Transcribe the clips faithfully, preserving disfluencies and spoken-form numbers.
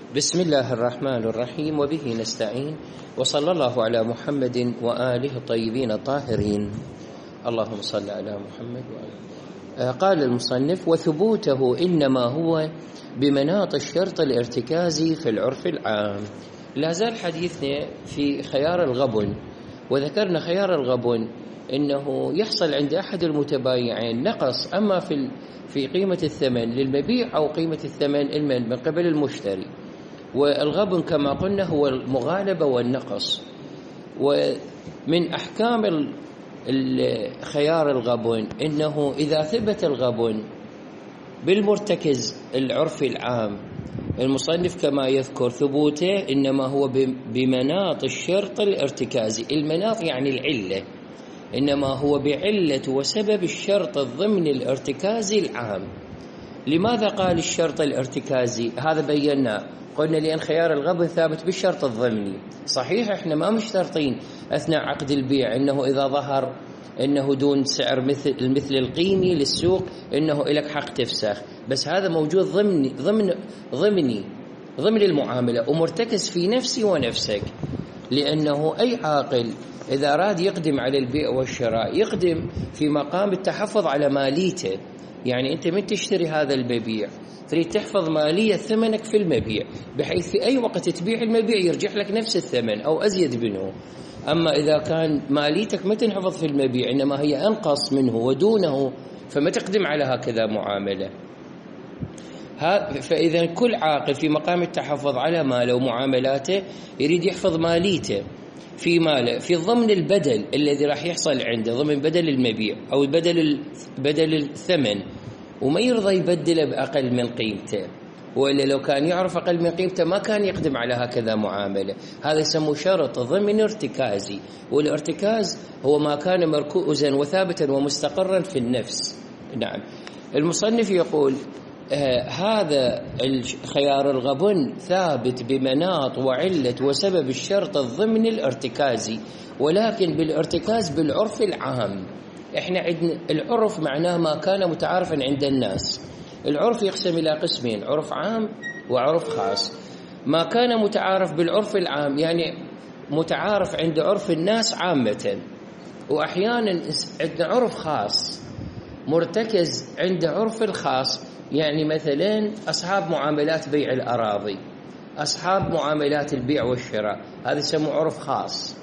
بسم الله الرحمن الرحيم وبه نستعين وصلى الله على محمد وآله الطيبين الطاهرين. اللهم صل على محمد وآله. قال المصنف: وثبوته إنما هو بمناط الشرط الارتكازي في العرف العام. لا زال حديثنا في خيار الغبن، وذكرنا خيار الغبن إنه يحصل عند أحد المتبايعين نقص أما في في قيمة الثمن للمبيع أو قيمة الثمن من قبل المشتري. والغبن كما قلنا هو المغالبة والنقص. ومن أحكام خيار الغبن إنه إذا ثبت الغبن بالمرتكز العرفي العام، المصنف كما يذكر ثبوته إنما هو بمناط الشرط الارتكازي. المناط يعني العلة، إنما هو بعلة وسبب الشرط الضمني الارتكازي العام. لماذا قال الشرط الارتكازي؟ هذا بيناه، قلنا لأن خيار الغبن ثابت بالشرط الضمني. صحيح احنا ما مشترطين أثناء عقد البيع إنه إذا ظهر إنه دون سعر مثل المثل القيمي للسوق إنه لك حق تفسخ، بس هذا موجود ضمني ضمن ضمني ضمن المعاملة ومرتكز في نفسي ونفسك. لأنه أي عاقل إذا أراد يقدم على البيع والشراء يقدم في مقام التحفظ على ماليته. يعني أنت من تشتري هذا المبيع تريد تحفظ مالية ثمنك في المبيع، بحيث في أي وقت تبيع المبيع يرجع لك نفس الثمن أو أزيد منه. أما إذا كان ماليتك ما تنحفظ في المبيع إنما هي أنقص منه ودونه، فما تقدم على هكذا معاملة. فإذا كل عاقل في مقام التحفظ على ماله ومعاملاته يريد يحفظ ماليته في ماله في ضمن البدل الذي راح يحصل عنده، ضمن بدل المبيع أو بدل بدل الثمن، وما يرضى يبدله بأقل من قيمته. وإلا لو كان يعرف أقل من قيمته ما كان يقدم على هكذا معاملة. هذا يسموه شرط ضمن ارتكازي، والارتكاز هو ما كان مركوزا وثابتا ومستقرا في النفس. نعم. المصنف يقول آه هذا الخيار الغبن ثابت بمناط وعلة وسبب الشرط الضمن الارتكازي، ولكن بالارتكاز بالعرف العام. احنا عندنا العرف معناه ما كان متعارفا عند الناس. العرف يقسم إلى قسمين: عرف عام وعرف خاص. ما كان متعارف بالعرف العام يعني متعارف عند عرف الناس عامة، وأحيانا عندنا عرف خاص مرتكز عند عرف الخاص. يعني مثلا أصحاب معاملات بيع الأراضي، أصحاب معاملات البيع والشراء، هذا يسمى عرف خاص.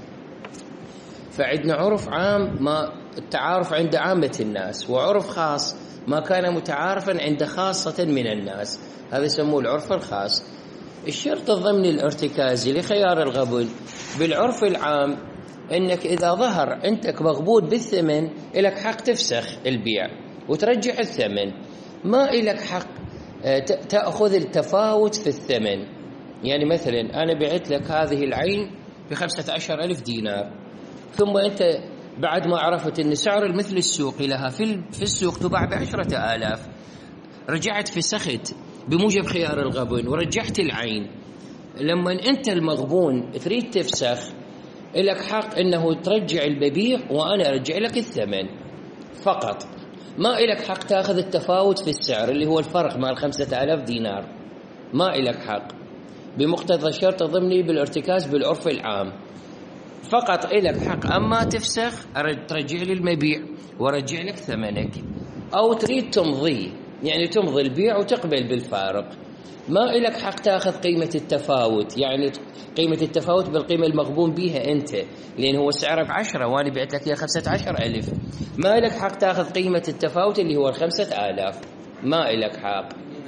فعندنا عرف عام ما التعارف عند عامة الناس، وعرف خاص ما كان متعارفا عند خاصة من الناس، هذا يسموه العرف الخاص. الشرط الضمني الارتكازي لخيار الغبن بالعرف العام انك اذا ظهر عندك مغبون بالثمن لك حق تفسخ البيع وترجع الثمن، ما لك حق تأخذ التفاوت في الثمن. يعني مثلا انا بعت لك هذه العين بخمسة عشر ألف دينار، ثم انت بعد ما عرفت أن سعر المثل السوقي لها في السوق تباع بعشرة آلاف، رجعت فسخت بموجب خيار الغبن ورجعت العين. لما أنت المغبون تريد تفسخ لك حق أنه ترجع المبيع وأنا أرجع لك الثمن فقط، ما لك حق تأخذ التفاوت في السعر اللي هو الفرق مع الخمسة آلاف دينار، ما لك حق بمقتضى الشرط الضمني بالارتكاز بالعرف العام. فقط إلك حق أما تفسخ ترجع لي المبيع ورجع لك ثمنك، أو تريد تمضي يعني تمضي البيع وتقبل بالفارق، ما إلك حق تأخذ قيمة التفاوت، يعني قيمة التفاوت بالقيمة المغبون بها أنت، لأن هو سعره بعشرة وأنا بعت لك إياه خمسة عشر ألف، ما إلك حق تأخذ قيمة التفاوت اللي هو الخمسة آلاف، ما إلك حق.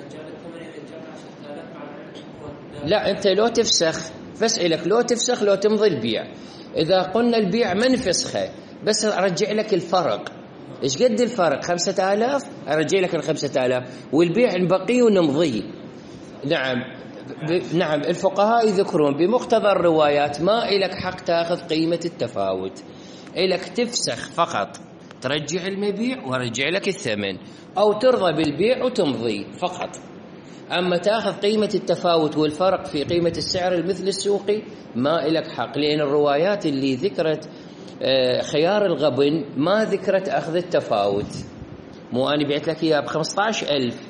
لا، أنت لو تفسخ بس إلك لو تفسخ لو تمضي البيع. إذا قلنا البيع من فسخه بس أرجع لك الفرق، إيش قد الفرق؟ خمسة آلاف، أرجع لك الخمسة آلاف والبيع البقي ونمضي. نعم نعم الفقهاء يذكرون بمقتضى الروايات ما إلك حق تأخذ قيمة التفاوت، إلك تفسخ فقط ترجع المبيع ورجع لك الثمن، أو ترضى بالبيع وتمضي فقط. أما تأخذ قيمة التفاوت والفرق في قيمة السعر المثل السوقي ما إلك حق، لأن الروايات اللي ذكرت خيار الغبن ما ذكرت أخذ التفاوت. مو أنا بعت لك إياه بخمسة عشر ألف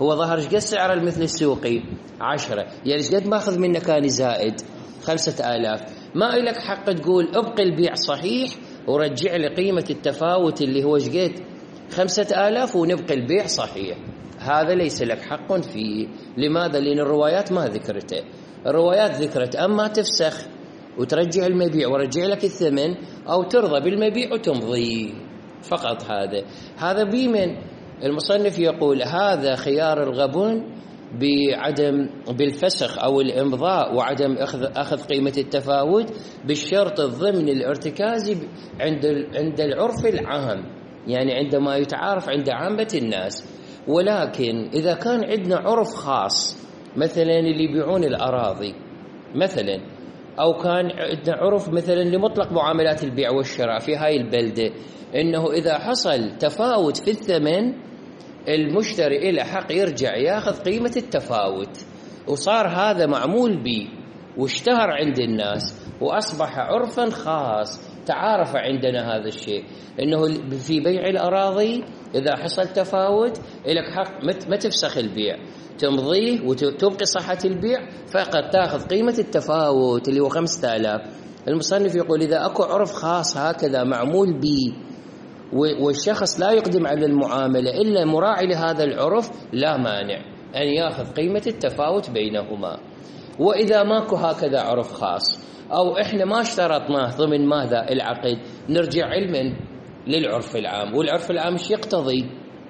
هو ظهر ايش قد سعر المثل السوقي؟ عشرة، يعني ايش قد ماخذ منه كان زائد؟ خمسة آلاف. ما لك حق تقول ابقي البيع صحيح ورجع لي قيمة التفاوت اللي هو ايش قد؟ خمسة آلاف ونبقي البيع صحيح. هذا ليس لك حق فيه. لماذا؟ لأن الروايات ما ذكرته. الروايات ذكرت أما تفسخ وترجع المبيع ورجع لك الثمن، أو ترضى بالمبيع وتمضي فقط. هذا هذا بمن المصنف يقول هذا خيار الغبن بعدم بالفسخ أو الإمضاء وعدم أخذ أخذ قيمة التفاوت بالشرط الضمني الارتكازي عند عند العرف العام، يعني عندما يتعارف عند عامة الناس. ولكن إذا كان عندنا عرف خاص، مثلا اللي يبيعون الأراضي مثلا، أو كان عندنا عرف مثلا لمطلق معاملات البيع والشراء في هاي البلدة، إنه إذا حصل تفاوت في الثمن المشتري إلى حق يرجع ياخذ قيمة التفاوت، وصار هذا معمول به واشتهر عند الناس وأصبح عرفا خاص. تعارف عندنا هذا الشيء إنه في بيع الأراضي إذا حصل تفاوت لك حق ما تفسخ البيع، تمضيه وتبقي صحة البيع، فقط تأخذ قيمة التفاوت اللي هو خمسة آلاف. المصنف يقول إذا أكو عرف خاص هكذا معمول به والشخص لا يقدم على المعاملة إلا مراعي لهذا العرف، لا مانع أن يأخذ قيمة التفاوت بينهما. وإذا ماكو هكذا عرف خاص أو إحنا ما اشترطناه ضمن ماذا العقد، نرجع علما للعرف العام، والعرف العام ايش يقتضي؟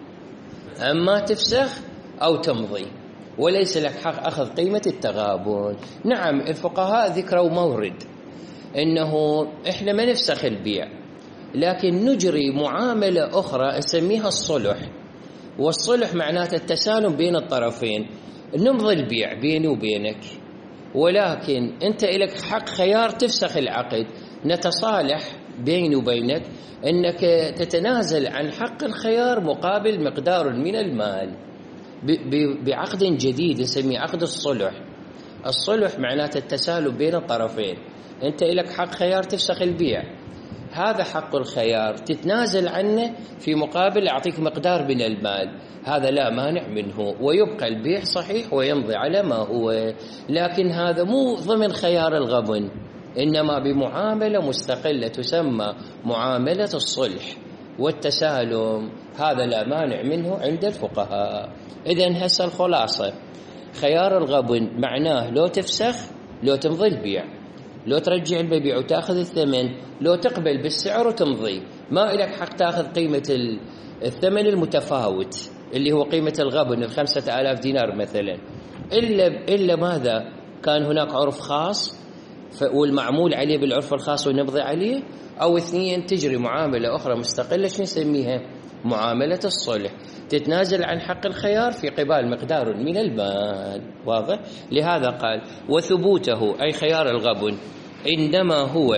أما تفسخ أو تمضي، وليس لك حق أخذ قيمة التغابن. نعم الفقهاء ذكروا مورد إنه إحنا ما نفسخ البيع، لكن نجري معاملة أخرى نسميها الصلح، والصلح معناته التسالم بين الطرفين. نمضي البيع بيني وبينك، ولكن أنت إلك حق خيار تفسخ العقد، نتصالح بيني وبينك أنك تتنازل عن حق الخيار مقابل مقدار من المال بعقد جديد نسميه عقد الصلح. الصلح معناته التسالم بين الطرفين، أنت إلك حق خيار تفسخ البيع، هذا حق الخيار تتنازل عنه في مقابل أعطيك مقدار من المال، هذا لا مانع منه ويبقى البيع صحيح ويمضي على ما هو. لكن هذا مو ضمن خيار الغبن، إنما بمعاملة مستقلة تسمى معاملة الصلح والتسالم، هذا لا مانع منه عند الفقهاء. إذن هسه الخلاصة خيار الغبن معناه لو تفسخ، لو تمضي البيع، لو ترجع المبيع وتأخذ الثمن، لو تقبل بالسعر وتمضي، ما لك حق تأخذ قيمة الثمن المتفاوت اللي هو قيمة الغبن الخمسة آلاف دينار مثلا، إلا إلا ماذا كان هناك عرف خاص والمعمول عليه بالعرف الخاص ونمضي عليه، أو اثنين تجري معاملة أخرى مستقلة شو نسميها؟ معاملة الصلح، تتنازل عن حق الخيار في قبال مقدار من المال. واضح؟ لهذا قال وثبوته أي خيار الغبن إنما هو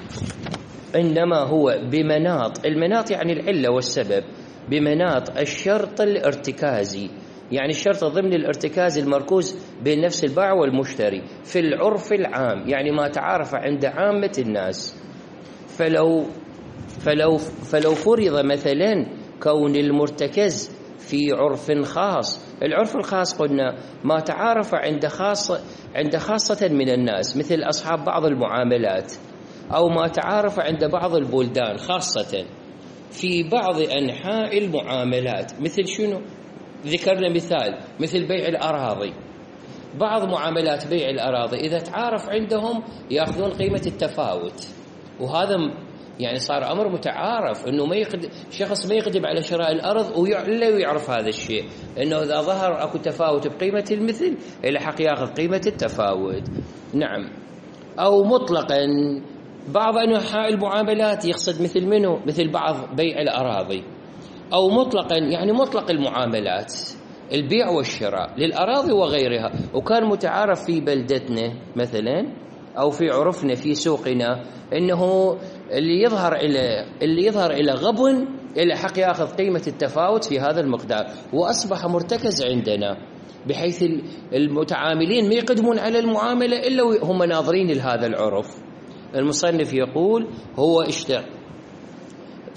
إنما هو بمناط، المناط يعني العلة والسبب، بمناط الشرط الارتكازي، يعني الشرط ضمن الارتكاز المركوز بين نفس البائع والمشتري في العرف العام، يعني ما تعارف عند عامة الناس. فلو فلو فلو فرض مثلا كون المرتكز في عرف خاص، العرف الخاص قلنا ما تعارف عند خاصة عند خاصة من الناس مثل أصحاب بعض المعاملات، أو ما تعارف عند بعض البلدان خاصة في بعض أنحاء المعاملات، مثل شنو؟ ذكرنا مثال مثل بيع الأراضي، بعض معاملات بيع الأراضي إذا تعارف عندهم يأخذون قيمة التفاوت، وهذا يعني صار أمر متعارف إنه ما يقدم شخص ما يقدم على شراء الأرض ولا يعرف هذا الشيء، إنه إذا ظهر أكو تفاوت بقيمة المثل إلى حق يأخذ قيمة التفاوت. نعم. أو مطلقا بعض أنواع المعاملات يقصد مثل منه مثل بعض بيع الأراضي، أو مطلقا يعني مطلق المعاملات البيع والشراء للأراضي وغيرها، وكان متعارف في بلدتنا مثلا أو في عرفنا في سوقنا إنه اللي يظهر إلى اللي يظهر إلى غبن إلى حق يأخذ قيمة التفاوت في هذا المقدار، وأصبح مرتكز عندنا بحيث المتعاملين ما يقدمون على المعاملة إلا هم ناظرين لهذا العرف. المصنف يقول هو اشتغل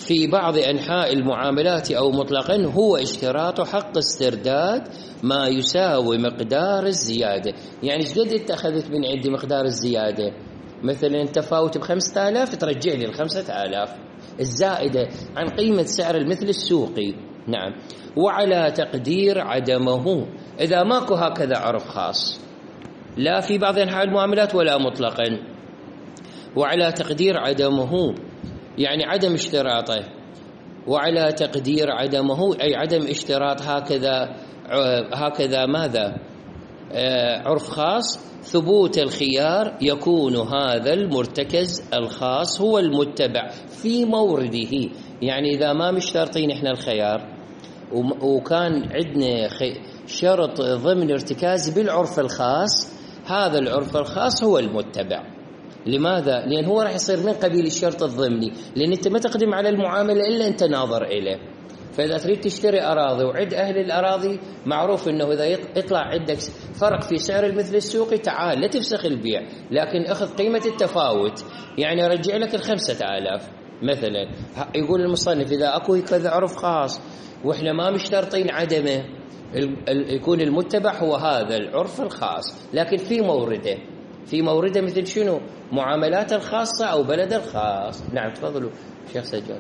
في بعض أنحاء المعاملات أو مطلقا هو اشتراط حق استرداد ما يساوي مقدار الزيادة. يعني ايش قد اتخذت من عندي مقدار الزيادة؟ مثلا تفاوت بخمسة آلاف، ترجع لي الخمسة آلاف الزائدة عن قيمة سعر المثل السوقي. نعم. وعلى تقدير عدمه إذا ماكو هكذا عرف خاص لا في بعض أنحاء المعاملات ولا مطلقا، وعلى تقدير عدمه يعني عدم اشتراطه، وعلى تقدير عدمه أي عدم اشتراط هكذا هكذا ماذا عرف خاص، ثبوت الخيار يكون هذا المرتكز الخاص هو المتبع في مورده. يعني إذا ما مشترطين إحنا الخيار وكان عندنا شرط ضمن ارتكاز بالعرف الخاص، هذا العرف الخاص هو المتبع. لماذا؟ لأن هو راح يصير من قبيل الشرط الضمني، لأن أنت ما تقدم على المعاملة إلا أنت ناظر إليه. فإذا تريد تشتري أراضي وعد أهل الأراضي معروف أنه إذا يطلع عندك فرق في سعر المثل السوقي تعال لا تفسخ البيع، لكن أخذ قيمة التفاوت، يعني رجع لك الخمسة آلاف مثلا. يقول المصنف إذا أكو كذا عرف خاص وإحنا ما مشترطين عدمه، يكون المتبع هو هذا العرف الخاص، لكن في مورده في مورده مثل شنو؟ معاملات الخاصة أو بلد الخاص. نعم تفضلوا شيخ سجاد.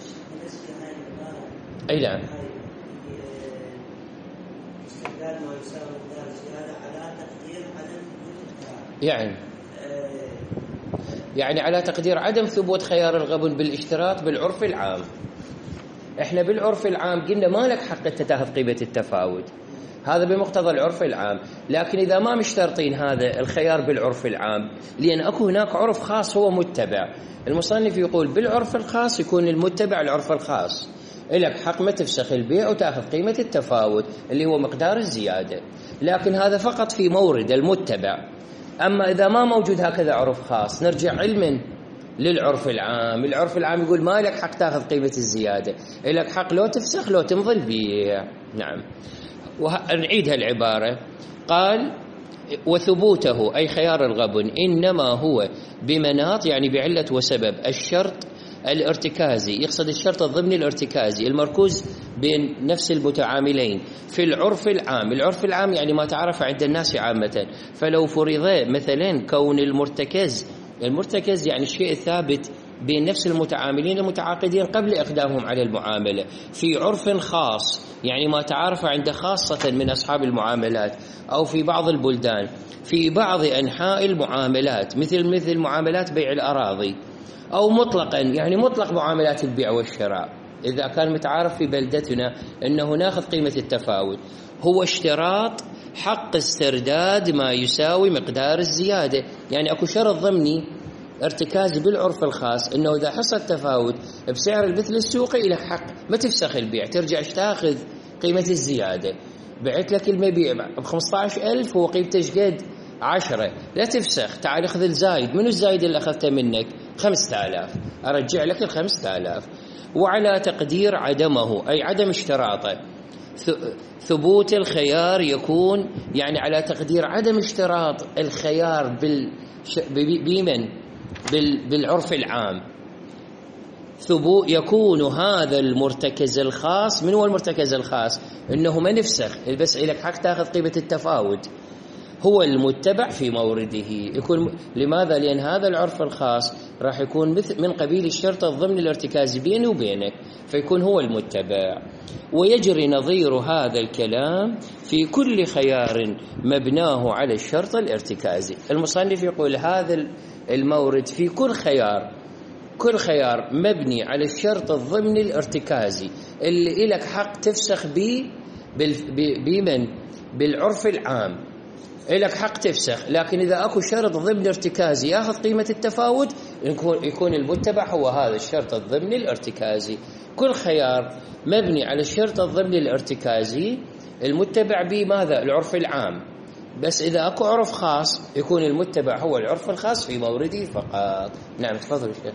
أي نعم. يعني يعني على تقدير عدم ثبوت خيار الغبن بالاشتراط بالعرف العام. احنا بالعرف العام قلنا ما لك حق انت تاخذ قيمة التفاوت، هذا بمقتضى العرف العام. لكن إذا ما مشترطين هذا الخيار بالعرف العام، لأن أكو هناك عرف خاص هو متبع، المصنف يقول بالعرف الخاص يكون المتبع العرف الخاص، لك حق ما تفسخ البيع وتأخذ قيمة التفاوت اللي هو مقدار الزيادة، لكن هذا فقط في مورد المتبع. أما إذا ما موجود هكذا عرف خاص نرجع علما للعرف العام. العرف العام يقول ما لك حق تأخذ قيمة الزيادة، لك حق لو تفسخ لو تمضي البيع. نعم. ونعيد هالعبارة، قال وثبوته أي خيار الغبن إنما هو بمناط يعني بعلة وسبب الشرط الارتكازي، يقصد الشرط الضمني الارتكازي المركوز بين نفس المتعاملين في العرف العام. العرف العام يعني ما تعرف عند الناس عامة. فلو فرض مثلا كون المرتكز، المرتكز يعني الشيء الثابت بين نفس المتعاملين المتعاقدين قبل إقدامهم على المعاملة في عرف خاص، يعني ما تعارف عند خاصة من أصحاب المعاملات أو في بعض البلدان في بعض أنحاء المعاملات، مثل مثل معاملات بيع الأراضي، أو مطلقا يعني مطلق معاملات البيع والشراء. إذا كان متعارف في بلدتنا أنه ناخذ قيمة التفاوت، هو اشتراط حق استرداد ما يساوي مقدار الزيادة. يعني أكو شرط ضمني ارتكازي بالعرف الخاص أنه إذا حصل تفاوت بسعر المثل السوقي لك حق ما تفسخ البيع، ترجع تاخذ قيمة الزيادة. بعت لك المبيع ب خمسة عشر ألف هو قيمته قد عشرة، لا تفسخ، تعال اخذ الزايد. منو الزايد اللي أخذته منك؟ خمسة آلاف، أرجع لك الخمسة آلاف. وعلى تقدير عدمه أي عدم اشتراطه، ثبوت الخيار يكون يعني على تقدير عدم اشتراط الخيار بال بمن بالعرف العام، ثبوت يكون هذا المرتكز الخاص. من هو المرتكز الخاص؟ انه ما نفسخ بس لك حق تاخذ قيمة التفاوت، هو المتبع في مورده. يكون لماذا؟ لأن هذا العرف الخاص راح يكون مثل من قبيل الشرط الضمني الارتكازي بيني وبينك، فيكون هو المتبع. ويجري نظير هذا الكلام في كل خيار مبناه على الشرط الارتكازي. المصنف يقول هذا المورد في كل خيار، كل خيار مبني على الشرط الضمني الارتكازي اللي لك حق تفسخ به بمن بالعرف العام، لك حق تفسخ. لكن إذا أكو شرط ضمن ارتكازي يأخذ قيمة التفاوت، يكون المتبع هو هذا الشرط الضمني الارتكازي. كل خيار مبني على الشرط الضمني الارتكازي المتبع به ماذا؟ العرف العام. بس إذا أكو عرف خاص يكون المتبع هو العرف الخاص في مورده فقط. نعم تفضل شيخ.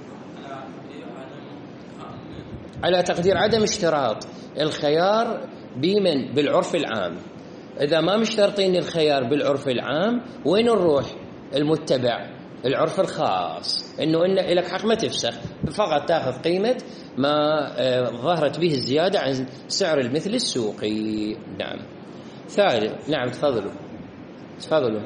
على تقدير عدم اشتراط الخيار بمن بالعرف العام. إذا ما مشترطين الخيار بالعرف العام وين نروح؟ المتبع العرف الخاص إنه إن لك حق ما تفسخ، فقط تأخذ قيمة ما ظهرت به الزيادة عن سعر المثل السوقي. نعم. ثالث. نعم تفضلوا تفضلوا.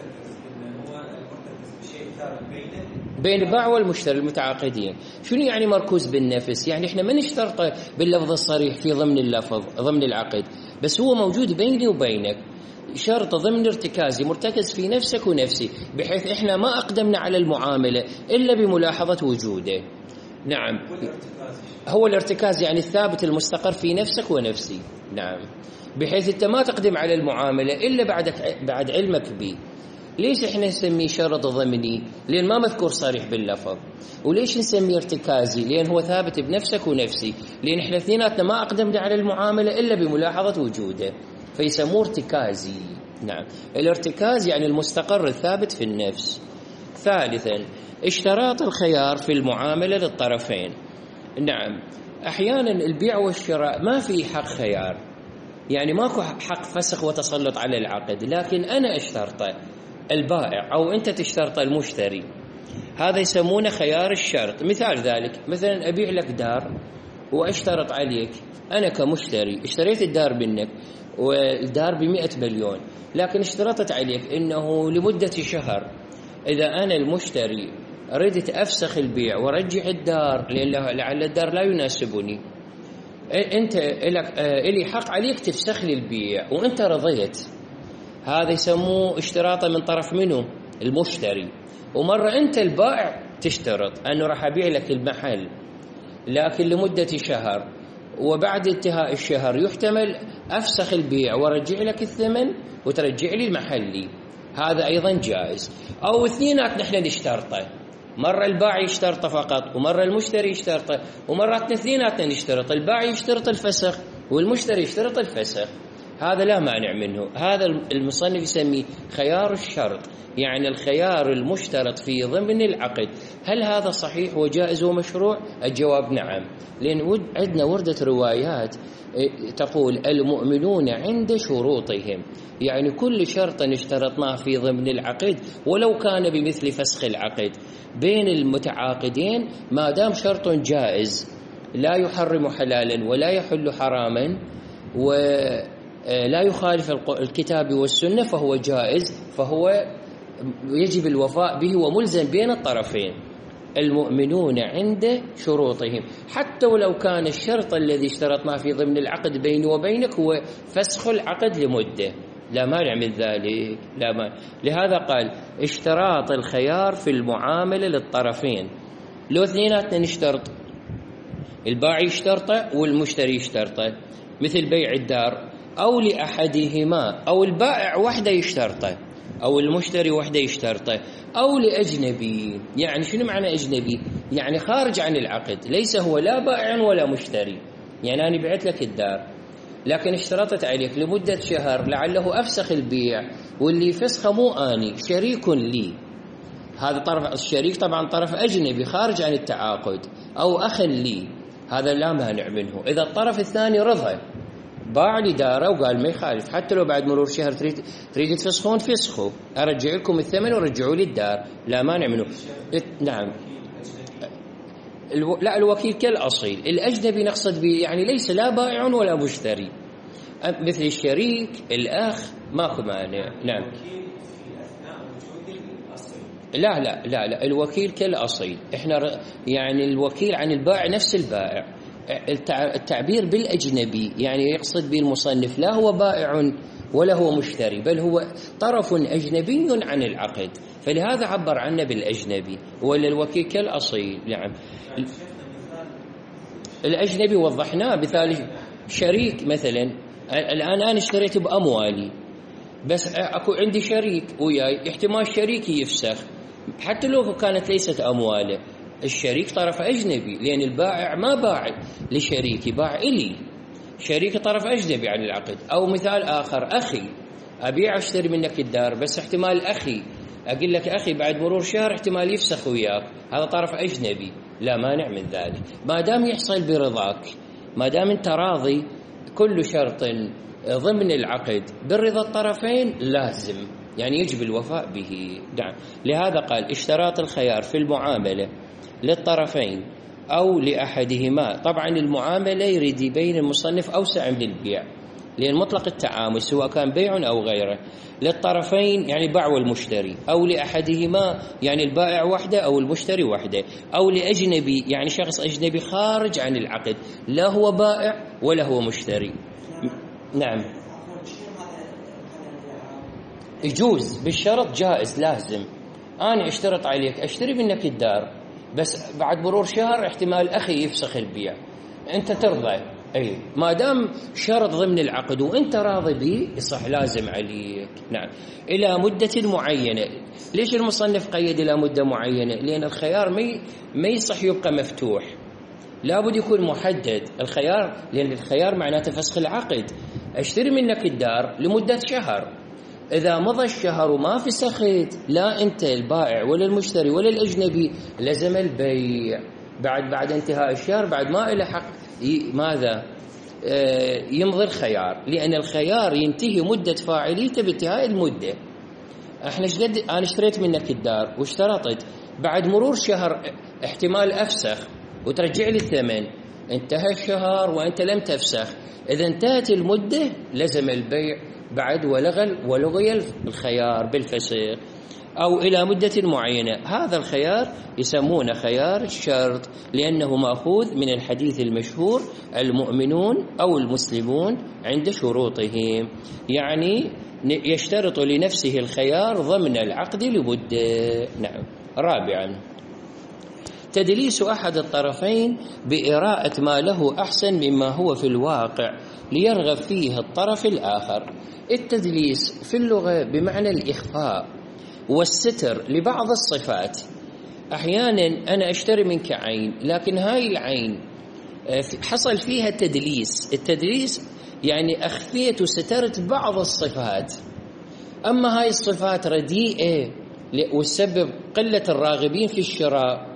بين البائع والمشتري المتعاقدين. شنو يعني مركوز بالنفس؟ يعني احنا ما نشترط باللفظ الصريح في ضمن اللفظ ضمن العقد، بس هو موجود بيني وبينك، شرط ضمن ارتكازي مرتكز في نفسك ونفسي، بحيث احنا ما اقدمنا على المعاملة الا بملاحظة وجوده. نعم. هو الارتكاز يعني الثابت المستقر في نفسك ونفسي. نعم. بحيث انت ما تقدم على المعاملة الا بعدك بعد علمك به. ليش احنا نسميه شرط ضمني؟ لان ما مذكور صريح باللفظ. وليش نسميه ارتكازي؟ لان هو ثابت بنفسك ونفسي، لان احنا اثنيناتنا ما اقدمنا على المعامله الا بملاحظه وجوده، فيسموه ارتكازي. نعم. الارتكاز يعني المستقر الثابت في النفس. ثالثا اشتراط الخيار في المعامله للطرفين. نعم. احيانا البيع والشراء ما في حق خيار، يعني ماكو حق فسخ وتسلط على العقد، لكن انا اشترطه البائع أو أنت تشترط المشتري، هذا يسمونه خيار الشرط. مثال ذلك مثلا أبيع لك دار وأشترط عليك أنا كمشتري، اشتريت الدار منك والدار بمئة مليون، لكن اشترطت عليك إنه لمدة شهر إذا أنا المشتري ردت أفسخ البيع ورجع الدار لأن لعل الدار لا يناسبني، أنت إلي حق عليك تفسخ لي البيع وأنت رضيت. هذا يسموه اشتراطا من طرف منه المشتري. ومرة أنت البائع تشترط أنه راح أبيع لك المحل لكن لمدة شهر، وبعد انتهاء الشهر يحتمل أفسخ البيع ورجع لك الثمن وترجع لي المحلي، هذا أيضا جائز. أو اثنينات نحن نشترطه، مرة البائع يشترطه فقط ومرة المشتري يشترطه، ومرات اثنيناتنا نشترط، البائع يشترط الفسخ والمشتري يشترط الفسخ، هذا لا مانع منه. هذا المصنف يسميه خيار الشرط، يعني الخيار المشترط في ضمن العقد. هل هذا صحيح وجائز ومشروع؟ الجواب نعم، لأن عندنا وردة روايات تقول المؤمنون عند شروطهم، يعني كل شرط اشترطناه في ضمن العقد ولو كان بمثل فسخ العقد بين المتعاقدين ما دام شرط جائز لا يحرم حلالا ولا يحل حراما ولا يخالف الكتاب والسنة فهو جائز، فهو يجب الوفاء به وملزم بين الطرفين. المؤمنون عند شروطهم، حتى ولو كان الشرط الذي اشترطناه في ضمن العقد بيني وبينك هو فسخ العقد لمدة، لا مانع من ذلك، لا مانع. لهذا قال اشتراط الخيار في المعاملة للطرفين. لو اثنيناتنا نشترط، البائع يشترطه والمشتري يشترطه، مثل بيع الدار، أو لأحدهما، أو البائع وحده يشترطه أو المشتري وحده يشترطه، أو لأجنبي. يعني شنو معنى أجنبي؟ يعني خارج عن العقد، ليس هو لا بائع ولا مشتري. يعني أنا بعت لك الدار لكن اشترطت عليك لمدة شهر لعله أفسخ البيع، واللي فسخه مو أني، شريك لي، هذا طرف الشريك طبعا طرف أجنبي خارج عن التعاقد، أو أخ لي، هذا لا مانع منه. إذا الطرف الثاني رضى باع لي داره وقال ما يخالف، حتى لو بعد مرور شهر تريد تريد تفسخون فسخوا، أرجع لكم الثمن ورجعوا لي الدار، لا مانع منه. نعم. الو... لا الوكيل كالأصيل، الأجنبي نقصد به يعني ليس لا بائع ولا مشتري، مثل الشريك الأخ ماكو مانع. نعم. لا لا لا لا الوكيل كالأصيل، احنا يعني الوكيل عن البائع نفس البائع. التعبير بالأجنبي يعني يقصد به المصنف لا هو بائع ولا هو مشتري، بل هو طرف أجنبي عن العقد، فلهذا عبر عنه بالأجنبي، ولا الوكيل كالأصيل. نعم. الأجنبي وضحناه مثال شريك، مثلا الآن أنا اشتريت بأموالي بس أكو عندي شريك وياي، احتمال شريكي يفسخ حتى لو كانت ليست أمواله، الشريك طرف أجنبي، لأن البائع ما باع لشريكي، باع إلي، شريكي طرف أجنبي عن العقد. أو مثال آخر أخي، أبيع أشتري منك الدار بس احتمال أخي، أقول لك أخي بعد مرور شهر احتمال يفسخ وياك، هذا طرف أجنبي، لا مانع من ذلك ما دام يحصل برضاك، ما دام أنت راضي. كل شرط ضمن العقد بالرضا الطرفين لازم، يعني يجب الوفاء به. نعم. لهذا قال اشتراط الخيار في المعاملة للطرفين أو لأحدهما. طبعا المعاملة يريد يبين المصنف أوسع من البيع، لأن مطلق التعامل سواء كان بيع أو غيره للطرفين يعني البائع والمشتري، أو لأحدهما يعني البائع وحده أو المشتري وحده، أو لأجنبي يعني شخص أجنبي خارج عن العقد لا هو بائع ولا هو مشتري. نعم يجوز بالشرط، جائز لازم. أنا اشترط عليك أشتري منك الدار، بس بعد مرور شهر احتمال أخي يفسخ البيع، أنت ترضى؟ أي ما دام شرط ضمن العقد وأنت راضي به يصح لازم عليك. نعم. إلى مدة معينة. ليش المصنف قيد إلى مدة معينة؟ لأن الخيار ما ما يصح يبقى مفتوح، لابد يكون محدد الخيار، لأن الخيار معناته فسخ العقد. أشتري منك الدار لمدة شهر، إذا مضى الشهر وما فسخت لا أنت البائع ولا المشتري ولا الأجنبي لزم البيع بعد بعد انتهاء الشهر، بعد ما إلى حق ماذا آه يمضي الخيار، لأن الخيار ينتهي مدة فاعليته بانتهاء المدة. احنا شدد أنا اشتريت منك الدار واشترطت بعد مرور شهر احتمال أفسخ وترجع لي الثمن، انتهى الشهر وأنت لم تفسخ، إذا انتهت المدة لزم البيع بعد ولغى ولغي الخيار بالفسخ. أو إلى مدة معينة، هذا الخيار يسمونه خيار الشرط، لأنه مأخوذ من الحديث المشهور المؤمنون أو المسلمون عند شروطهم، يعني يشترط لنفسه الخيار ضمن العقد لمدة. نعم. رابعا تدليس أحد الطرفين بإراءة ما له أحسن مما هو في الواقع ليرغب فيه الطرف الآخر. التدليس في اللغة بمعنى الإخفاء والستر لبعض الصفات. أحيانا أنا أشتري منك عين، لكن هاي العين حصل فيها تدليس. التدليس يعني أخفيت وسترت بعض الصفات، أما هاي الصفات رديئة وتسبب قلة الراغبين في الشراء،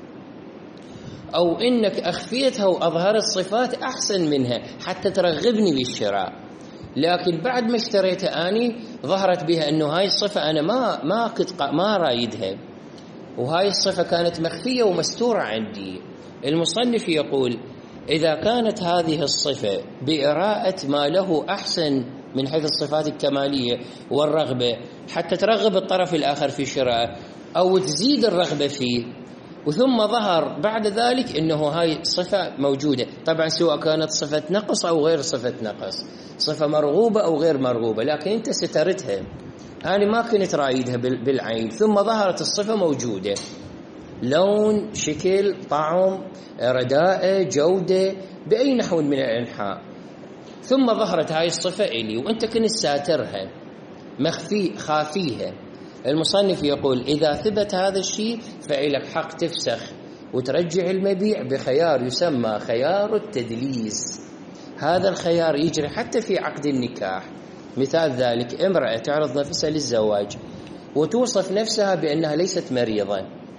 أو إنك أخفيتها وأظهرت صفات أحسن منها حتى ترغبني بالشراء، لكن بعد ما اشتريتها أني ظهرت بها أنه هاي الصفة أنا ما ما كنت ما رايدها، وهاي الصفة كانت مخفية ومستورة عندي. المصنف يقول إذا كانت هذه الصفة بإراءة ما له أحسن من حيث الصفات الكمالية والرغبة حتى ترغب الطرف الآخر في شراء أو تزيد الرغبة فيه، وثم ظهر بعد ذلك أنه هاي صفة موجودة، طبعا سواء كانت صفة نقص أو غير صفة نقص، صفة مرغوبة أو غير مرغوبة، لكن أنت سترتها، أنا ما كنت رايدها بالعين، ثم ظهرت الصفة موجودة، لون، شكل، طعم، رداءة، جودة، بأي نحو من الأنحاء، ثم ظهرت هاي الصفة إلي وأنت كنت ساترها مخفي خافيها. المصنف يقول إذا ثبت هذا الشيء فإلك حق تفسخ وترجع المبيع بخيار يسمى خيار التدليس. هذا الخيار يجري حتى في عقد النكاح. مثال ذلك امرأة تعرض نفسها للزواج وتوصف نفسها بأنها ليست مريضة،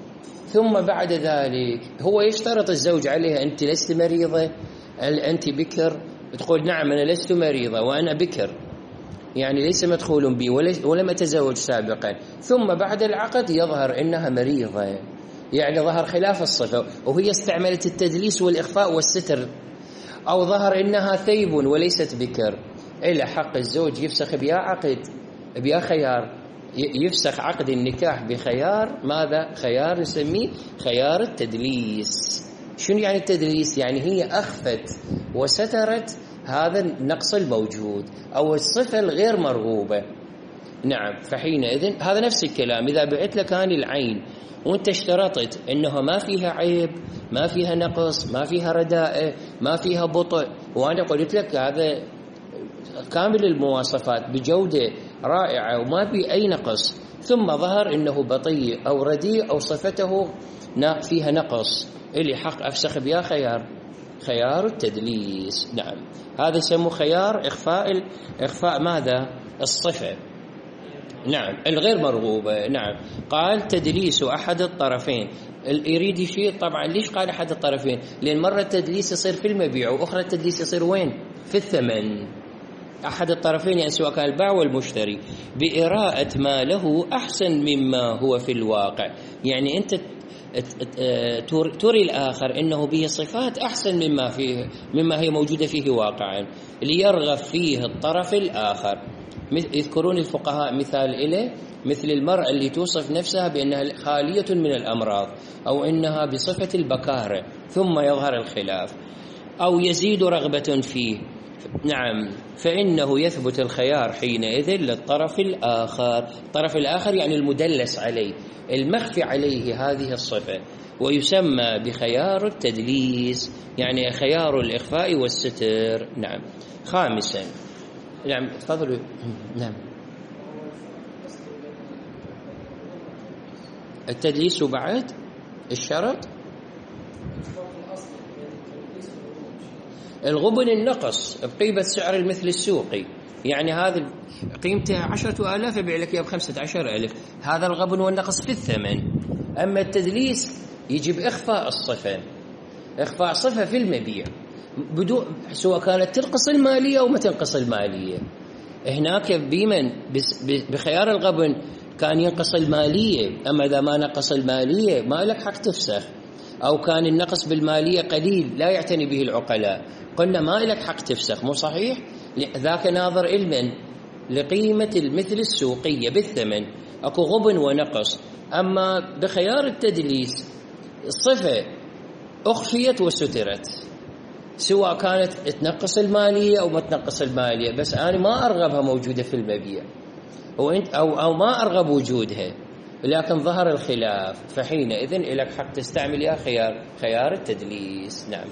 ثم بعد ذلك هو يشترط الزوج عليها أنت لست مريضة، أنت بكر، تقول نعم أنا لست مريضة وأنا بكر، يعني ليس مدخول بي ولم أتزوج سابقا، ثم بعد العقد يظهر إنها مريضة، يعني ظهر خلاف الصفة، وهي استعملت التدليس والإخفاء والستر، أو ظهر إنها ثيب وليست بكر، إلى حق الزوج يفسخ بها عقد بها خيار، يفسخ عقد النكاح بخيار ماذا؟ خيار يسميه خيار التدليس. شنو يعني التدليس؟ يعني هي أخفت وسترت هذا النقص الموجود أو الصفة الغير مرغوبة. نعم. فحينئذ هذا نفس الكلام، إذا بعت لك هذه العين وانت اشترطت انها ما فيها عيب، ما فيها نقص، ما فيها رداءة، ما فيها بطء، وانا قلت لك هذا كامل المواصفات بجودة رائعة وما في أي نقص، ثم ظهر انه بطيء أو رديء أو صفته فيها نقص، إلي حق أفسخ بها خيار خيار التدليس. نعم. هذا يسمى خيار إخفاء إخفاء ماذا؟ الصفة. نعم. الغير مرغوبة. نعم. قال تدليس أحد الطرفين، يريد شيء. طبعا ليش قال أحد الطرفين؟ لأن مرة التدليس يصير في المبيع وأخرى التدليس يصير وين؟ في الثمن. أحد الطرفين يعني سواء كان البائع والمشتري بإراءة ما له أحسن مما هو في الواقع. يعني أنت تري الآخر أنه به صفات أحسن مما فيه مما هي موجودة فيه واقعا ليرغب فيه الطرف الآخر. يذكرون الفقهاء مثال إليه مثل المرأة اللي توصف نفسها بأنها خالية من الأمراض أو أنها بصفة البكارة ثم يظهر الخلاف أو يزيد رغبة فيه، نعم، فإنه يثبت الخيار حينئذ للطرف الآخر. الطرف الآخر يعني المدلس عليه، المخفي عليه هذه الصفة، ويسمى بخيار التدليس، يعني خيار الإخفاء والستر. نعم. خامسا، نعم تفضلوا. نعم. التدليس بعد الشرط الغبن النقص بقيمة سعر المثل السوقي، يعني هذا قيمته عشرة آلاف يبيع لك إياه بخمسة عشر ألف، هذا الغبن والنقص في الثمن. أما التدليس يجب إخفاء الصفة، إخفاء صفة في المبيع بدون سواء كانت تنقص المالية أو ما تنقص المالية. هناك بمن بخيار الغبن كان ينقص المالية، أما إذا ما نقص المالية ما لك حق تفسخ، أو كان النقص بالمالية قليل لا يعتني به العقلاء، قلنا ما لك حق تفسخ، مو صحيح؟ ذاك ناظر إلمن لقيمة المثل السوقية بالثمن، أكو غبن ونقص. أما بخيار التدليس الصفة أخفيت وسترت، سواء كانت تنقص المالية أو ما تنقص المالية، بس أنا ما أرغبها موجودة في المبيع أو أو ما أرغب وجودها، لكن ظهر الخلاف، فحينئذ لك حق تستعمل يا خيار خيار التدليس. نعم.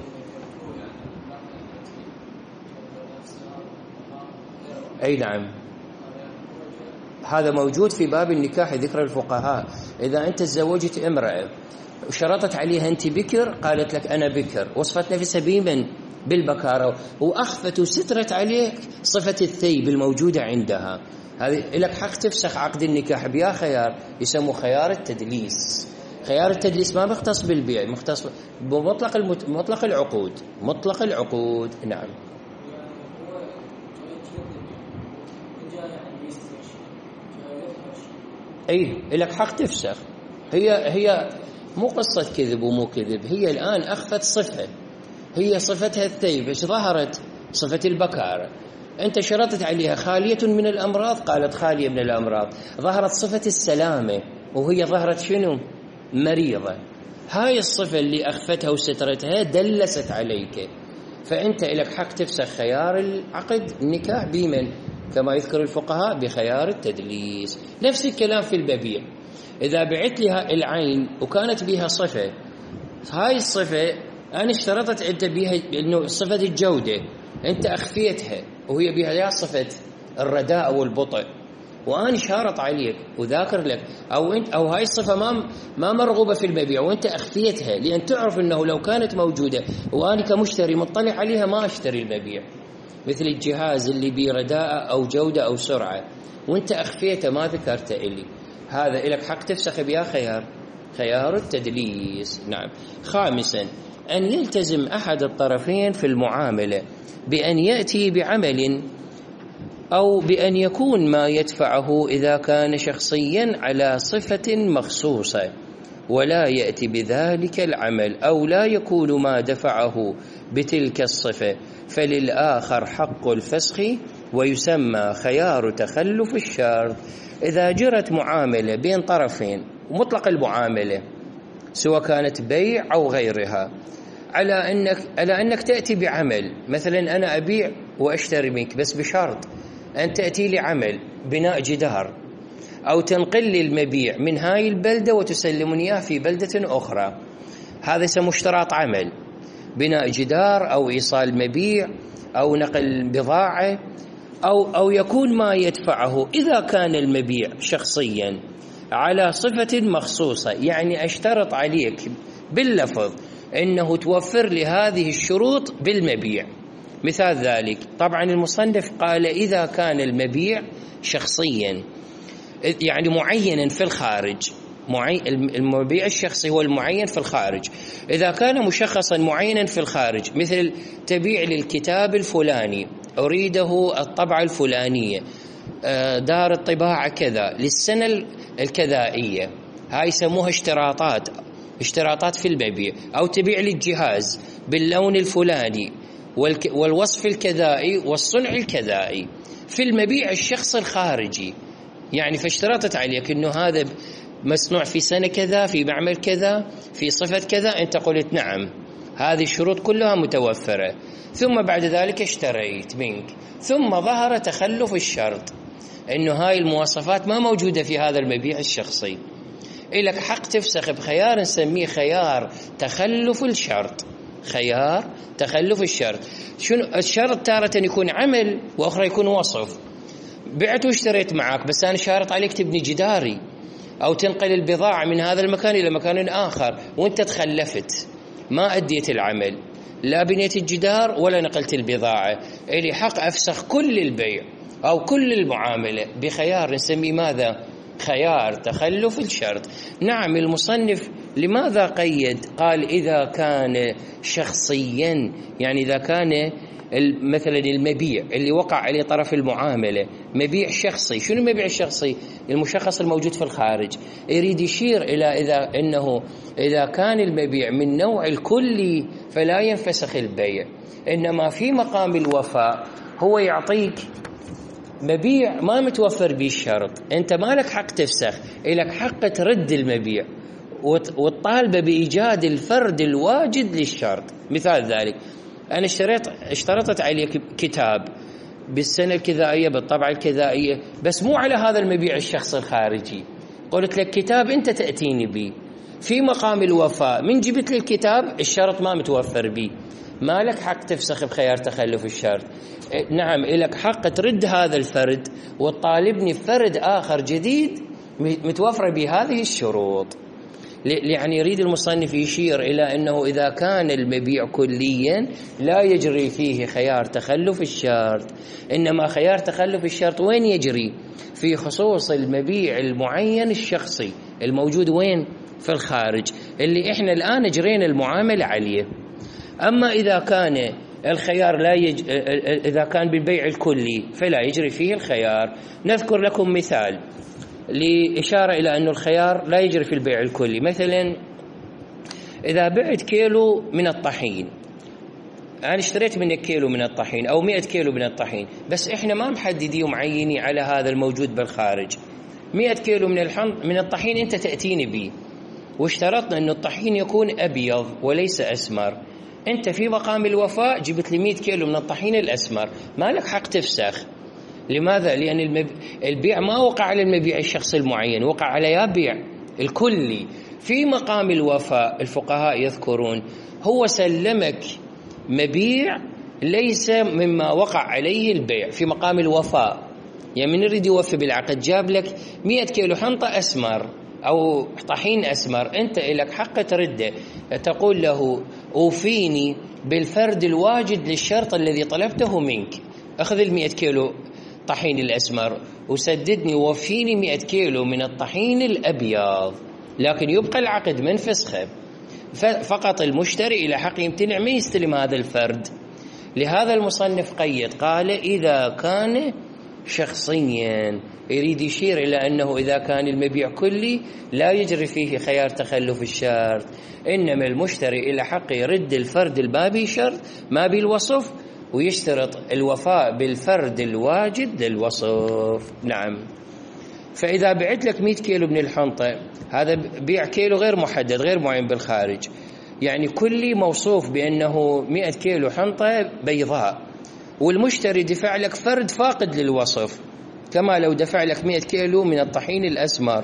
أي نعم، هذا موجود في باب النكاح ذكر الفقهاء. إذا أنت تزوجت امرأة وشرطت عليها أنت بكر، قالت لك أنا بكر، وصفت نفسها بمن بالبكارة، وأخفت وسترت عليك صفة الثيب الموجودة عندها، هذه لك حق تفسخ عقد النكاح بها خيار يسموه خيار التدليس. خيار التدليس ما مختص بالبيع، مختص بمطلق المت... مطلق العقود، مطلق العقود. نعم. أي لك حق تفسخ، هي هي مو قصة كذب ومو كذب، هي الآن أخفت صفة، هي صفتها الثيب، إيش ظهرت؟ صفة البكارة. أنت شرطت عليها خالية من الأمراض، قالت خالية من الأمراض، ظهرت صفة السلامة وهي ظهرت شنو؟ مريضة. هاي الصفة اللي أخفتها وسترتها دلست عليك، فأنت لك حق تفسخ خيار العقد النكاح بمن؟ كما يذكر الفقهاء بخيار التدليس. نفس الكلام في الببيع، إذا بعت لها العين وكانت بها صفة، هاي الصفة أنا اشترطت أنت بها إنه صفة الجودة، أنت أخفيتها وهي بها صفة الرداء والبطء، وأنا شارط عليك وذاكر لك، أو أنت أو هاي الصفة ما ما مرغوبة في المبيع وأنت أخفيتها، لأن تعرف أنه لو كانت موجودة وأنا كمشتري مطلع عليها ما أشتري المبيع، مثل الجهاز اللي بيه رداء أو جودة أو سرعة، وأنت أخفيته ما ذكرته إلي، هذا لك حق تفسخ بها خيار خيار التدليس. نعم. خامسا، أن يلتزم أحد الطرفين في المعاملة بأن يأتي بعمل أو بأن يكون ما يدفعه إذا كان شخصيا على صفة مخصوصة، ولا يأتي بذلك العمل أو لا يكون ما دفعه بتلك الصفة، فللآخر حق الفسخ، ويسمى خيار تخلف الشرط. إذا جرت معاملة بين طرفين، ومطلق المعاملة سواء كانت بيع أو غيرها، على أنك على أنك تأتي بعمل، مثلا أنا أبيع وأشتري منك بس بشرط أن تأتي لي عمل بناء جدار، أو تنقل لي المبيع من هاي البلدة وتسلمني إياه في بلدة أخرى، هذا اسمه اشتراط عمل، بناء جدار أو إيصال مبيع أو نقل بضاعة، أو أو يكون ما يدفعه إذا كان المبيع شخصيا على صفة مخصوصة، يعني أشترط عليك باللفظ أنه توفر لي هذه الشروط بالمبيع. مثال ذلك، طبعا المصنف قال إذا كان المبيع شخصيا، يعني معينا في الخارج، معي... المبيع الشخصي هو المعين في الخارج. إذا كان مشخصا معينا في الخارج، مثل تبيع للكتاب الفلاني أريده الطبعة الفلانية، دار الطباعة كذا للسنة الكذائية، هاي يسموها اشتراطات اشتراطات في المبيع، أو تبيع لي الجهاز باللون الفلاني والوصف الكذائي والصنع الكذائي في المبيع الشخص الخارجي. يعني فاشترطت عليك إنه هذا مصنوع في سنة كذا، في معمل كذا، في صفة كذا، أنت قلت نعم، هذه الشروط كلها متوفرة، ثم بعد ذلك اشتريت منك، ثم ظهر تخلف الشرط إنه هاي المواصفات ما موجودة في هذا المبيع الشخصي، إلك حق تفسخ بخيار نسميه خيار تخلف الشرط. خيار تخلف الشرط، شنو الشرط؟ تارة يكون عمل وأخرى يكون وصف. بعت واشتريت معك، بس أنا شارط عليك تبني جداري أو تنقل البضاعة من هذا المكان إلى مكان آخر، وأنت تخلفت ما أديت العمل، لا بنيت الجدار ولا نقلت البضاعة، إلي حق أفسخ كل البيع أو كل المعاملة بخيار نسميه ماذا؟ خيار تخلف الشرط. نعم، المصنف لماذا قيد؟ قال إذا كان شخصيا، يعني إذا كان مثلا المبيع اللي وقع عليه طرف المعاملة مبيع شخصي. شنو المبيع الشخصي؟ المشخص الموجود في الخارج. يريد يشير إلى إذا إنه إذا كان المبيع من نوع الكلي فلا ينفسخ البيع، إنما في مقام الوفاء هو يعطيك مبيع ما متوفر به الشرط، أنت ما لك حق تفسخ، لك حق ترد المبيع والطالبة بإيجاد الفرد الواجد للشرط. مثال ذلك، أنا اشتريت اشترطت عليك كتاب بالسنة الكذائية بالطبعة الكذائية، بس مو على هذا المبيع الشخص الخارجي، قلت لك كتاب أنت تأتيني به في مقام الوفاء، من جبت لي الكتاب الشرط ما متوفر به، ما لك حق تفسخ بخيار تخلف الشرط. نعم، لك حق ترد هذا الفرد وتطالبني بفرد آخر جديد متوفر بهذه الشروط. يعني يريد المصنف يشير إلى أنه إذا كان المبيع كليا لا يجري فيه خيار تخلف الشرط، إنما خيار تخلف الشرط وين يجري؟ في خصوص المبيع المعين الشخصي الموجود وين؟ في الخارج، اللي إحنا الآن جرينا المعاملة عليه. أما إذا كان الخيار لا يج... إذا كان بالبيع الكلي فلا يجري فيه الخيار. نذكر لكم مثال لإشارة إلى أن الخيار لا يجري في البيع الكلي. مثلا إذا بعت كيلو من الطحين، أنا اشتريت منك كيلو من الطحين أو مئة كيلو من الطحين، بس إحنا ما محددين ومعينين على هذا الموجود بالخارج. مئة كيلو من الحنط من الطحين أنت تأتيني به، واشترطنا أن الطحين يكون أبيض وليس أسمر. أنت في مقام الوفاء جبت لي مئة كيلو من الطحين الأسمر، ما لك حق تفسخ. لماذا؟ لأن المب... البيع ما وقع على المبيع الشخصي المعين، وقع على يبيع الكلي. في مقام الوفاء الفقهاء يذكرون هو سلمك مبيع ليس مما وقع عليه البيع في مقام الوفاء. يعني من يريد يوفي بالعقد جاب لك مئة كيلو حنطة أسمر أو طحين أسمر، أنت لك حق ترده، تقول له أوفيني بالفرد الواجد للشرط الذي طلبته منك، أخذ المئة كيلو طحين الأسمر وسددني وفيني مئة كيلو من الطحين الأبيض، لكن يبقى العقد من فسخه، فقط المشتري إلى حق يمتنع من يستلم هذا الفرد. لهذا المصنف قيد قال إذا كان شخصيا، يريد يشير إلى أنه إذا كان المبيع كلي لا يجري فيه خيار تخلف الشرط، إنما المشتري إلى حق يرد الفرد البابي شرط ما بالوصف، ويشترط الوفاء بالفرد الواجد للوصف. نعم. فإذا بعت لك مئة كيلو من الحنطة، هذا بيع كيلو غير محدد غير معين بالخارج، يعني كلي موصوف بأنه مئة كيلو حنطة بيضاء، والمشتري دفع لك فرد فاقد للوصف، كما لو دفع لك مئة كيلو من الطحين الأسمر.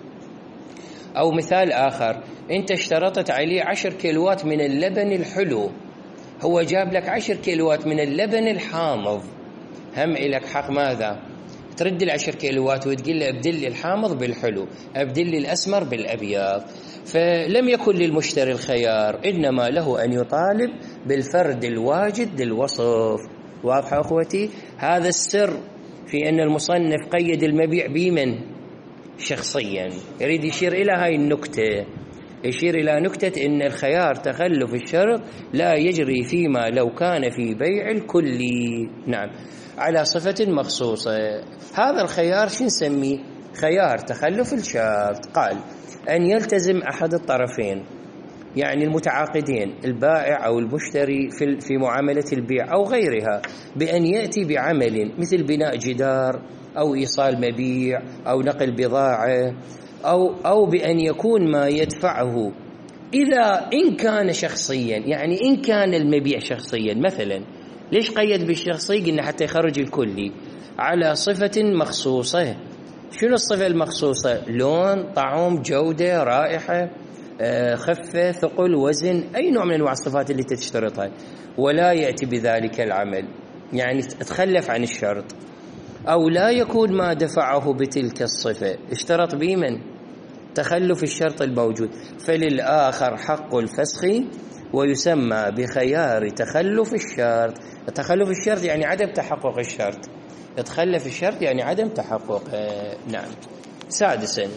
أو مثال آخر، أنت اشترطت عليه عشر كيلوات من اللبن الحلو، هو جاب لك عشر كيلوات من اللبن الحامض، هم إلك حق ماذا؟ ترد العشر كيلوات وتقول له أبدل لي الحامض بالحلو، أبدل لي الأسمر بالأبيض. فلم يكن للمشتري الخيار، إنما له أن يطالب بالفرد الواجد للوصف. واضح أخوتي؟ هذا السر في أن المصنف قيد المبيع بمن؟ شخصيا. يريد يشير إلى هاي النكتة، يشير إلى نكتة إن الخيار تخلف الشرط لا يجري فيما لو كان في بيع الكلي، نعم، على صفة مخصوصة. هذا الخيار شو نسميه؟ خيار تخلف الشرط. قال أن يلتزم أحد الطرفين، يعني المتعاقدين البائع أو المشتري في في معاملة البيع أو غيرها، بأن يأتي بعمل مثل بناء جدار أو إيصال مبيع أو نقل بضاعة، أو أو بأن يكون ما يدفعه إذا إن كان شخصيا، يعني إن كان المبيع شخصيا. مثلا ليش قيد بالشخصي؟ قلنا حتى يخرج الكلي على صفة مخصوصة. شنو الصفة المخصوصة؟ لون، طعم، جودة، رائحة، خفة، ثقل، وزن، أي نوع من أنواع الصفات اللي تشترطها، ولا يأتي بذلك العمل، يعني تخلف عن الشرط. أو لا يكون ما دفعه بتلك الصفة، اشترط بمن؟ تخلف الشرط الموجود، فللآخر حق الفسخ ويسمى بخيار تخلف الشرط. تخلف الشرط يعني عدم تحقق الشرط، يتخلف الشرط يعني عدم تحقق. نعم. سادسا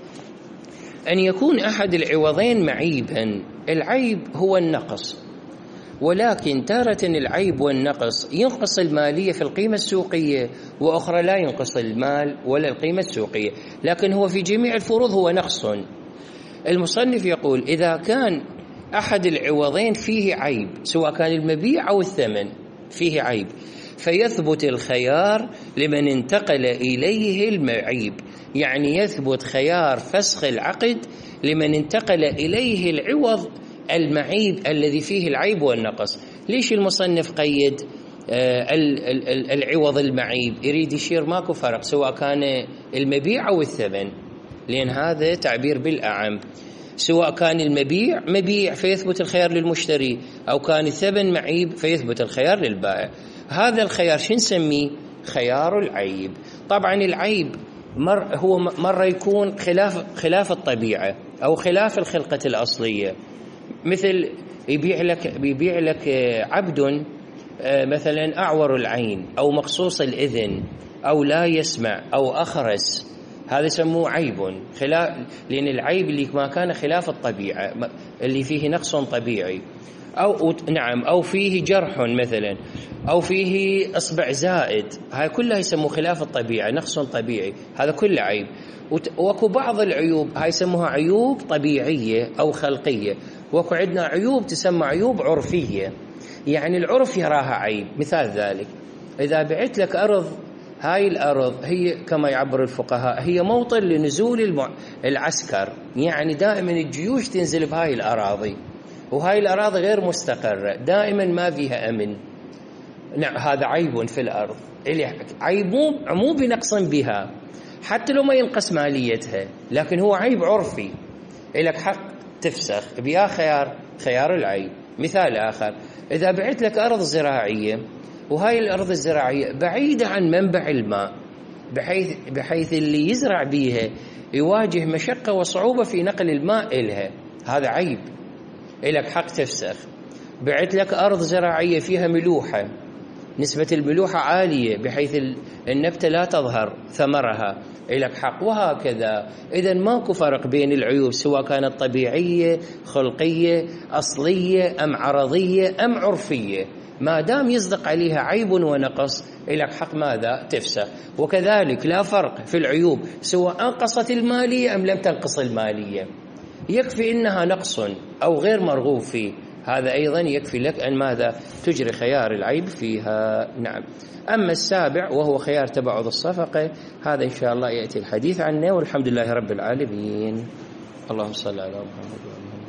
أن يكون أحد العوضين معيبا. العيب هو النقص، ولكن تارة العيب والنقص ينقص المالية في القيمة السوقية، وأخرى لا ينقص المال ولا القيمة السوقية، لكن هو في جميع الفروض هو نقص. المصنف يقول إذا كان أحد العوضين فيه عيب، سواء كان المبيع أو الثمن فيه عيب، فيثبت الخيار لمن انتقل إليه المعيب، يعني يثبت خيار فسخ العقد لمن انتقل إليه العوض المعيب الذي فيه العيب والنقص. ليش المصنف قيد آه العوض المعيب؟ يريد يشير ماكو فرق سواء كان المبيع أو الثمن، لأن هذا تعبير بالأعم. سواء كان المبيع مبيع فيثبت الخيار للمشتري، أو كان الثمن معيب فيثبت الخيار للبائع. هذا الخيار شو نسميه؟ خيار العيب. طبعا العيب مر هو مرة يكون خلاف خلاف الطبيعة أو خلاف الخلقة الأصلية، مثل يبيع لك بيبيع لك عبد مثلا أعور العين أو مقصوص الإذن أو لا يسمع أو أخرس، هذا يسموه عيب خلاف، لأن العيب اللي ما كان خلاف الطبيعة اللي فيه نقص طبيعي، أو نعم أو فيه جرح مثلا، أو فيه إصبع زائد، هاي كلها يسموه خلاف الطبيعة، نقص طبيعي، هذا كله عيب. وكو بعض العيوب هاي يسموها عيوب طبيعية أو خلقية، وكو عندنا عيوب تسمى عيوب عرفية، يعني العرف يراها عيب. مثال ذلك إذا بعت لك أرض، هاي الأرض هي كما يعبر الفقهاء هي موطن لنزول العسكر، يعني دائما الجيوش تنزل بهاي الأراضي، وهاي الأراضي غير مستقرة، دائما ما فيها أمن. نعم هذا عيب في الأرض، عيب مو بنقص بها حتى لو ما ينقص ماليتها، لكن هو عيب عرفي، لك حق تفسخ بها خيار خيار العيب. مثال آخر، إذا بعت لك أرض زراعية، وهاي الأرض الزراعية بعيدة عن منبع الماء، بحيث بحيث اللي يزرع بيها يواجه مشقة وصعوبة في نقل الماء إلها، هذا عيب، لك حق تفسخ. بعت لك أرض زراعية فيها ملوحة، نسبة الملوحة عالية بحيث النبتة لا تظهر ثمرها، لك حق، وهكذا. إذن ماكو فرق بين العيوب سواء كانت طبيعية، خلقية، أصلية، أم عرضية، أم عرفية، ما دام يصدق عليها عيب ونقص لك حق ماذا؟ تفسخ. وكذلك لا فرق في العيوب سواء أنقصت المالية أم لم تنقص المالية، يكفي إنها نقص أو غير مرغوب فيه، هذا أيضا يكفي لك أن ماذا؟ تجري خيار العيب فيها. نعم. أما السابع وهو خيار تبعض الصفقة، هذا إن شاء الله يأتي الحديث عنه، والحمد لله رب العالمين. اللهم صل على محمد.